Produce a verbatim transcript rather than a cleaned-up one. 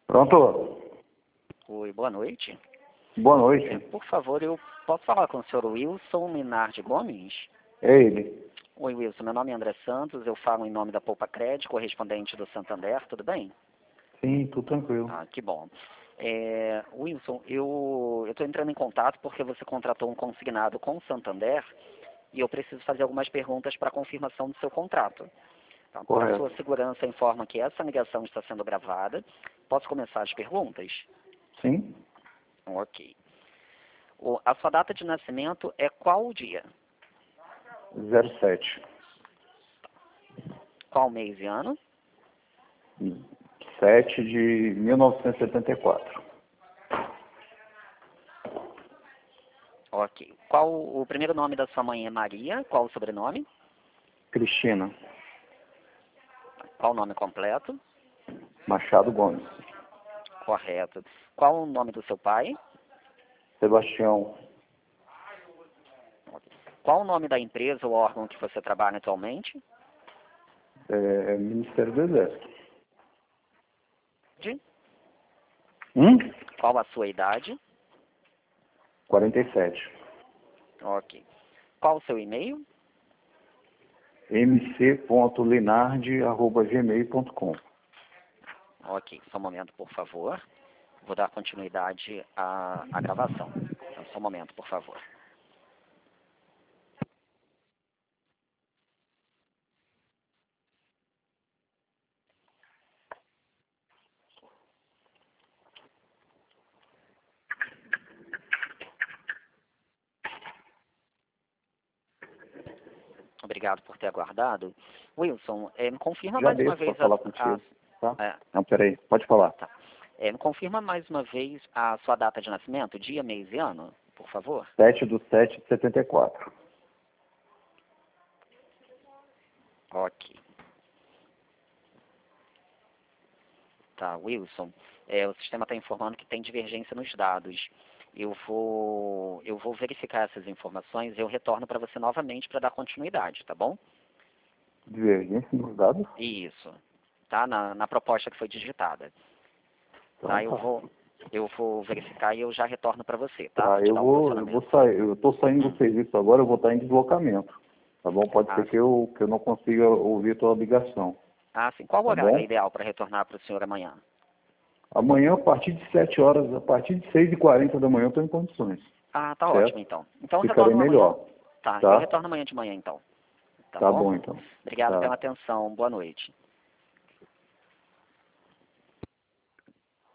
Pronto? Oi, boa noite. Boa noite. É, por favor, eu posso falar com o senhor Wilson Minardi Gomes? É ele. Oi, Wilson, meu nome é André Santos, eu falo em nome da Poupa Crédito, correspondente do Santander, tudo bem? Sim, tudo tranquilo. Ah, que bom. É, Wilson, eu estou entrando em contato porque você contratou um consignado com o Santander e eu preciso fazer algumas perguntas para confirmação do seu contrato. Tá? Para Correto. sua segurança, informa que essa ligação está sendo gravada. Posso começar as perguntas? Sim? Ok. O, a sua data de nascimento é qual dia? zero sete. Qual mês e ano? sete de mil novecentos e setenta e quatro. Ok. Qual o primeiro nome da sua mãe é Maria? Qual o sobrenome? Cristina Qual o nome completo? Machado Gomes. Correto. Qual o nome do seu pai? Sebastião. Qual o nome da empresa ou órgão que você trabalha atualmente? É, Ministério do Exército. De? Hum? Qual a sua idade? quarenta e sete. Ok. Qual o seu e-mail? m c ponto linardi arroba gmail ponto com. Ok. Só um momento, por favor. Vou dar continuidade à, à gravação. Então, só um momento, por favor. Obrigado por ter aguardado. Wilson, eh, me confirma Já mais uma desço para vez falar a... contigo, tá? a é, Não, peraí. Pode falar. tá. Eh, me confirma mais uma vez a sua data de nascimento, dia, mês e ano, por favor? sete do sete de setenta e quatro. Ok. Tá, Wilson. É, o sistema está informando que tem divergência nos dados. Eu vou, eu vou verificar essas informações e eu retorno para você novamente para dar continuidade, tá bom? Divergência nos dados? Isso. Tá? Na, na proposta que foi digitada. Então, Tá? Eu tá. vou, eu vou verificar e eu já retorno para você, tá? Tá, Para te eu dar o vou, eu vou posicionamento. sair, eu tô saindo do serviço agora, eu vou estar em deslocamento. Tá bom? Pode Ah, ser que eu, que eu não consiga ouvir a tua ligação. ah, sim. Qual o Tá horário bom? ideal para retornar para o senhor amanhã? Amanhã, a partir de sete horas, a partir de seis e quarenta da manhã, eu estou em condições. Ah, tá Certo? ótimo então. Então eu Ficarei retorno amanhã. melhor. Tá, eu Tá? retorno amanhã de manhã então. Tá Tá bom? bom, então. Obrigado Tá. pela atenção. Boa noite.